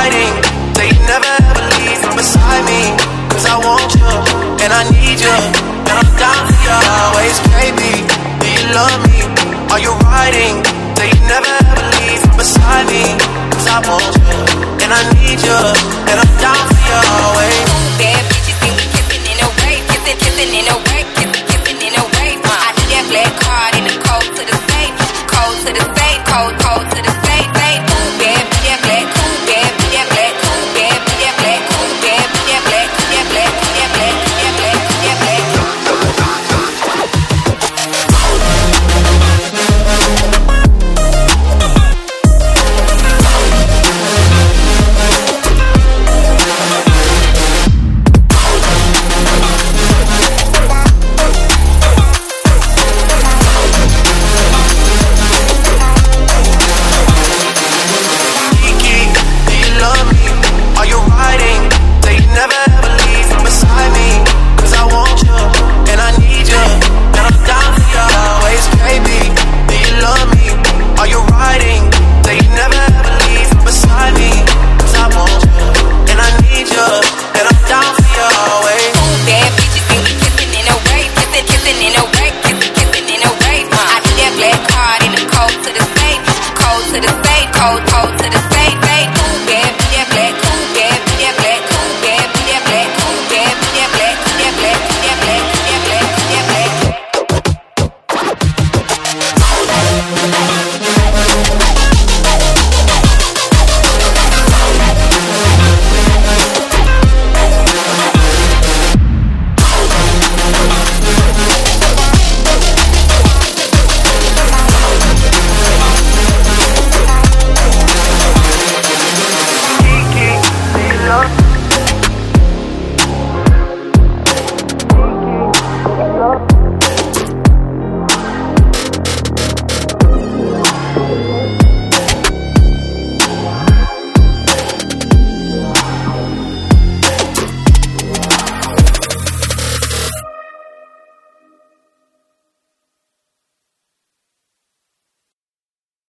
riding? Say you never ever leave from beside me. Cause I want you, and I need you, and I'm down for you always, baby. Do you love me? Are you riding? Say you never ever leave from beside me. Cause I want you, and I need you, and I'm down for you always. Bad bitches see me kissing in a wave, kissing in a wave, kissing in a wave. I need that black card in the cold to the safe, cold to the safe, cold to the